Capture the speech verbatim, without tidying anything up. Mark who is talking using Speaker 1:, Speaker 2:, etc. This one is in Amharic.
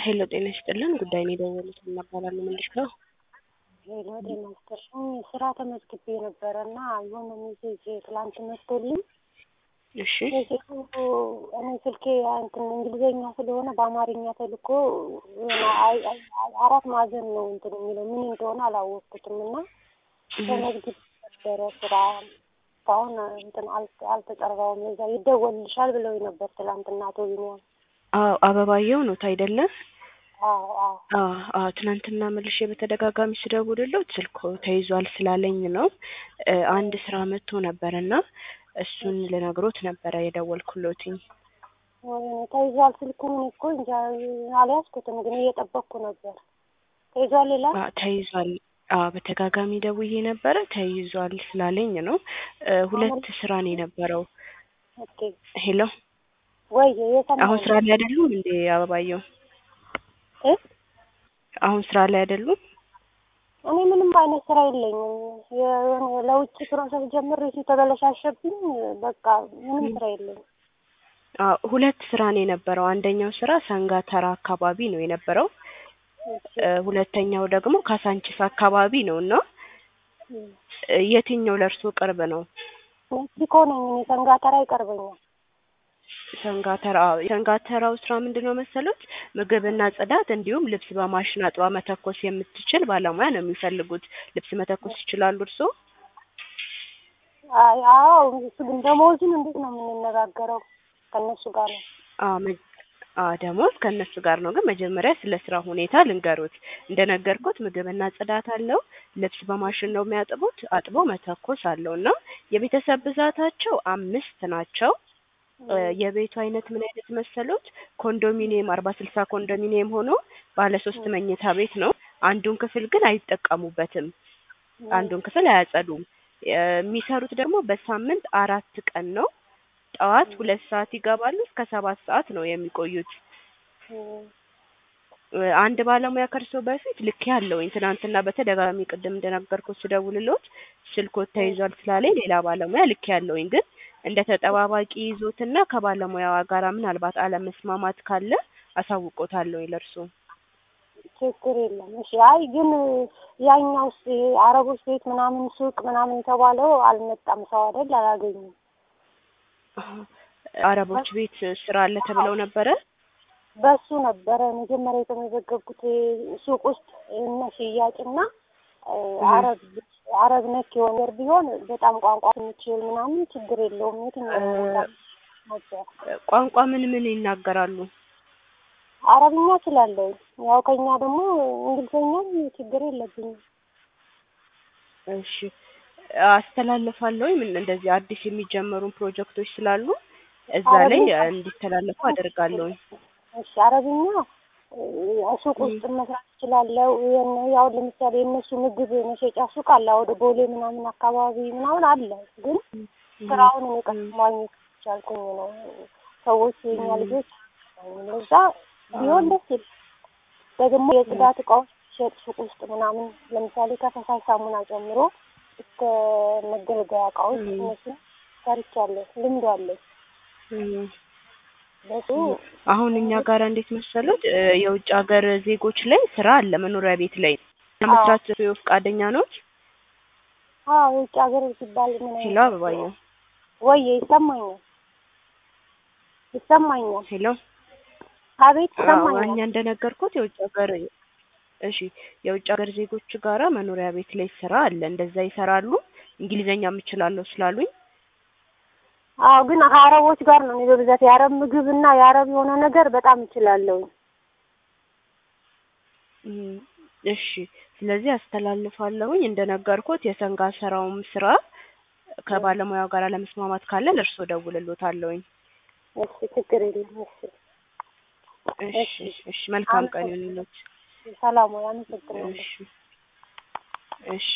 Speaker 1: ሄሎ ጤና ይስጥልን ጉዳይ ነው የደወሉት እናባላለን ምንድነው ነው?
Speaker 2: ሄሎ ጤና ይስጥልን ስራ ተመዝግቤ ነበርና የሆነ ሜሴጅ ትላንት መጥቶልኝ
Speaker 1: እሺ
Speaker 2: እኔ ስልኬ እንትን እንግሊዘኛ ስለሆነ በአማርኛ ተልኮ አይ አራት ማዕዘን ነው እንትን የሚለው ምን እንደሆነ አላወቅኩትምና ተመዝግቤ ነበር ስራ ታውን እንትን አልተጠራውም እዛ ይደወልልሻል ብለው ነበር ትላንትና ተወኛው
Speaker 1: አዎ አበባየው ነው ታይደለ
Speaker 2: አዎ
Speaker 1: አዎ አዎ ትናንትና መልሼ በተደጋጋሚ ስደውልለው ስልኮ ተይዟል ስላለኝ ነው አንድ ስራ መጥቶ ነበርና እሱን ለነግሮት ነበር የደወልኩሎትኝ
Speaker 2: ወይ ተይዟል ስልኩን እኮ እንጃ አልያዝኩትም ግን እየጠበቅኩ ነበር ተይዟል ይላል
Speaker 1: አዎ ተይዟል አዎ በተጋጋሚ ደውዬ ነበር ተይዟል ስላለኝ ነው ሁለት ስራ ነው የነበረው
Speaker 2: ኦኬ
Speaker 1: ሄሎ
Speaker 2: ወይ የሰማው
Speaker 1: አሁን ስራ ላይ አይደሉም እንዴ አበባየው
Speaker 2: እ
Speaker 1: አሁን ስራ ላይ አይደሉም
Speaker 2: እኔ ምንም አይነት ስራ የለኝም ለውጭ ፕሮሰስ ጀምሬ ሲተበለሻሸብኝ በቃ ምንም ስራ የለኝም
Speaker 1: አዎ ሁለት ስራ ነው የነበረው አንደኛው ስራ ሰንጋተራ አካባቢ ነው የነበረው ሁለተኛው ደግሞ ካሳንቺስ አካባቢ ነውና የትኛው ለርሶ ቅርብ ነው
Speaker 2: ሜክሲኮ ነኝ እኔ ሰንጋተራ ይቀርበኛል
Speaker 1: ሰንጋተራ ሰንጋተራው ስራ ምንድነው መሰሉት ምግብና ጽዳት እንዲሁም ልብስ በማሽን አጥባ መተኮስ የምትችል ባለሙያ ነው የሚፈልጉት ልብስ መተኮስ ይችላሉ እርሶ
Speaker 2: አይ አዎ ግን ደሞዙን እንዴት ነው የምንነጋገረው ከነሱ ጋር ነው
Speaker 1: አዎ አዎ ደሞዝ ከነሱ ጋር ነው ግን መጀመሪያ ስለ ስራ ሁኔታ ልንገሩት እንደነገርኩት ምግብና ጽዳት አለው ልብስ በማሽን ነው የሚያጥቡት አጥቦ መተኮስ አለውና የቤተሰብ ብዛታቸው አምስት ናቸው የቤቱ አይነት ምን አይነት መሰሉት ኮንዶሚኒየም አርባ ስልሳ ኮንዶሚኒየም ሆኖ ባለ ሶስት መኝታ ቤት ነው አንዱን ክፍል ግን አይጠቀሙበትም አንዱን ክፍል አያጸዱም የሚሰሩት ደግሞ በሳምንት አራት ቀን ነው ጠዋት ሁለት ሰዓት ይገባሉ እስከ ሰባት ሰዓት ነው የሚቆዩት አንድ ባለሙያ ከርሶ በፊት ልክ ያለው ትናንትና በተደጋጋሚ ቅድም እንደነገርኩት ስደውልሎት ስልኮት ተይዟል ስላለኝ ሌላ ባለሙያ ልክ ያለውኝ ግን እንደ ተጠባባቂ ይዞትና ከባለሙያዋ ጋር ምናልባት አለመስማማት ካለ አሳውቆታለሁ ይለርሱ
Speaker 2: ችግር የለም እሺ አይ ግን ያኛውስ አረቦች ቤት ምናምን ሱቅ ምናምን ተባለው አልመጣም ሰው አይደል አላገኘም
Speaker 1: አረቦች ቤት ስራ አለ ተብለው ነበር
Speaker 2: በሱ ነበር መጀመሪያ የተመዘገብኩት ሱቅ ውስጥ እና ሽያጭና አረብ አረብ ነክ የሆነ ቢሆን በጣም ቋንቋ የሚችል ምናምን ችግር የለውም የትኛው
Speaker 1: ቋንቋ ምን ምን ይናገራሉ
Speaker 2: አረብኛ ስላለው ያው ከኛ ደግሞ እንግሊዘኛም ችግር የለብኝም
Speaker 1: እሺ አስተላልፋለሁ ምን እንደዚህ አዲስ የሚጀመሩ ፕሮጀክቶች ስላሉ እዛ ላይ እንዲተላለፉ አደርጋለሁ
Speaker 2: እሺ አረብኛ ሱቅ ውስጥ መስራት ይችላልው ያው ለምሳሌ እነሱ ምግብ መሸጫ ሱቅ አለ ወደ ቦሌ ምናምን አካባቢ ምናምን አለ ግን ስራውን እኔ ማግኘት ይቻልኩኝ ነው ሰዎች የኛ ልጆች ለዛ ቢሆን ደስ ይላል ደግሞ የጽዳት እቃዎች ሸጥ ሱቅ ውስጥ ምናምን ለምሳሌ ከፈሳሽ ሳሙና ጀምሮ እስከ መገልገያ እቃዎች እነሱ ሰርቻለሁ ልምዱ አለኝ
Speaker 1: አሁን እኛ ጋር እንዴት መሰሉት የውጭ ሀገር ዜጎች ላይ ስራ አለ መኖሪያ ቤት ላይ ለመስራት ፈቃደኛ ነው
Speaker 2: አዎ የውጭ ሀገር ሲባል ምን ነው
Speaker 1: ሄሎ አበባየው
Speaker 2: ወይ ይሰማኛል ይሰማኛል
Speaker 1: ሄሎ
Speaker 2: አቤት ይሰማኛል
Speaker 1: እኛ እንደነገርኩት የውጭ ሀገር እሺ የውጭ ሀገር ዜጎች ጋራ መኖሪያ ቤት ላይ ስራ አለ እንደዛ ይሰራሉ እንግሊዘኛም ይችላሉ ስላሉኝ
Speaker 2: አዎ ግን አረቦች ጋር ነው በብዛት የአረብ ምግብና የአረብ የሆነ ነገር በጣም እችላለሁ
Speaker 1: እሺ ስለዚህ አስተላልፋለሁኝ እንደነገርኩት የሰንጋ ስራውም ስራ ከባለሙያው ጋር ለመስማማት ካለ ለርሶ ደውልልዎታለሁኝ
Speaker 2: እሺ ችግር የለም
Speaker 1: እሺ እሺ መልካም ቀን ይሁንልዎት
Speaker 2: ሰላም ወይ አመሰግናለሁ
Speaker 1: እሺ እሺ